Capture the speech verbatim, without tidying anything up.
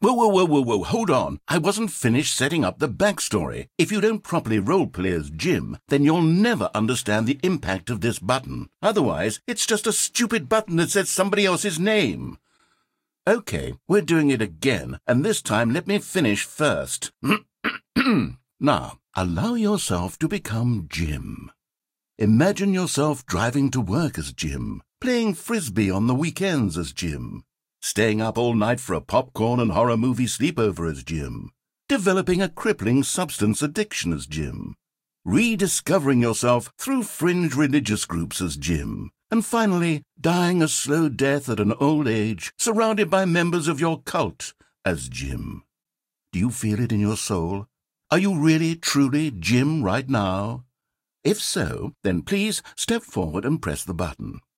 Whoa, whoa, whoa, whoa, whoa, hold on. I wasn't finished setting up the backstory. If you don't properly roleplay as Jim, then you'll never understand the impact of this button. Otherwise, it's just a stupid button that says somebody else's name. Okay, we're doing it again, and this time let me finish first. Now, allow yourself to become Jim. Imagine yourself driving to work as Jim, playing frisbee on the weekends as Jim, staying up all night for a popcorn and horror movie sleepover as Jim, developing a crippling substance addiction as Jim, rediscovering yourself through fringe religious groups as Jim, and finally dying a slow death at an old age, surrounded by members of your cult as Jim. Do you feel it in your soul? Are you really, truly Jim right now? If so, then please step forward and press the button.